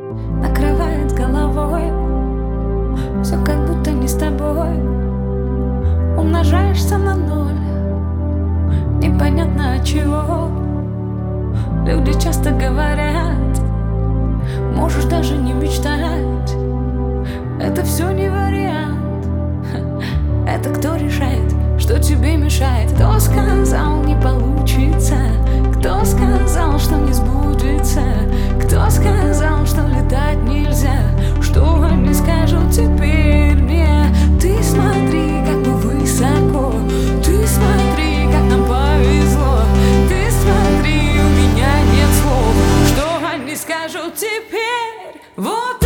накрывает головой. Все как будто не с тобой. Умножаешься на ноль, непонятно от чего. Люди часто говорят, можешь даже не мечтать. Это все не вариант. Это кто решает, что тебе мешает? Кто сказал, не получится? Кто сказал, что не сбудется? Кто сказал, что летать нельзя? Что они скажут теперь мне? Ты смотри, как мы высоко. Ты смотри, как нам повезло. Ты смотри, у меня нет слов. Что они скажут теперь? Вот